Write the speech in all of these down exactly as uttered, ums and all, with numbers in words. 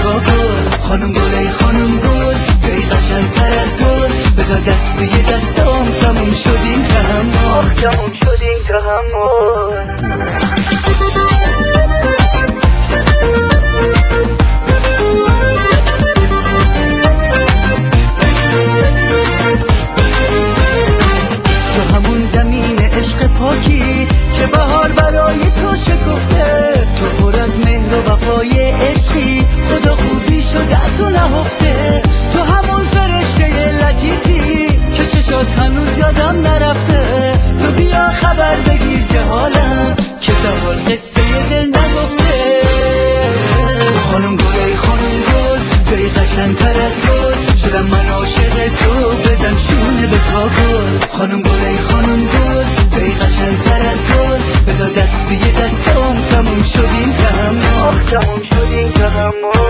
کاکل. خانم گل ای خانم گل توی قشنگتر از گل، بذار دست توی دستام تموم شد این تحمل، آخ تموم شد این تحمل. پاکی که بهار برای تو شکفته، تو پر از مهر و وفای عشقی، خدا خوبیشو در تو نهفته. تو همون فرشته لطیفی که چشات هنوز یادم نرفته. تو بیا خبر بگیر که حالم که تا حال قصه دل نگفته. خانم گل ای خانم گل توی قشنگتر از گل، شدم من عاشق تو بزن شونه به کاکل. خانم گل ای خانم گل توی قشنگتر از گل، بذار دست توی دستام تموم شد این تحمل، آخ تموم شد این تحمل.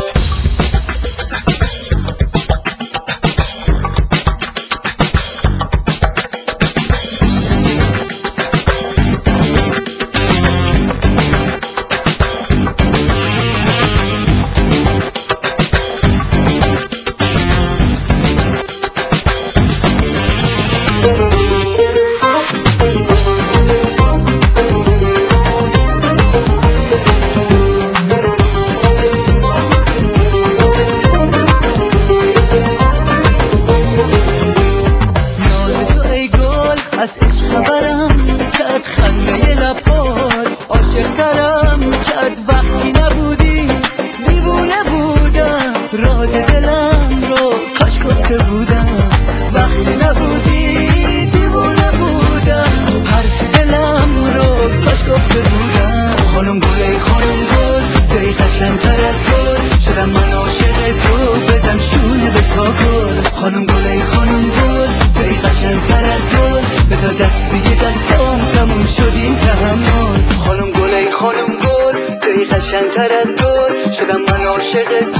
از عشق خبرم کرد خنده لبات، عاشق‌ترم کرد وقتی نبودی، دیوونه بودم راز دلم رو کاش گفته بودم. وقتی نبودی دیوونه بودم، حرف دلم رو کاش گفته بودم. خانم گل ای خانم گل توی قشنگتر از گل، شدم من عاشق تو بزن شونه به کاکل. خانم گل ای خانم گل توی قشنگتر از گل، بذار دست توی دستام تموم شد این تحمل. خانم گل ای خانم گل توی قشنگتر از گل، شدم من عاشق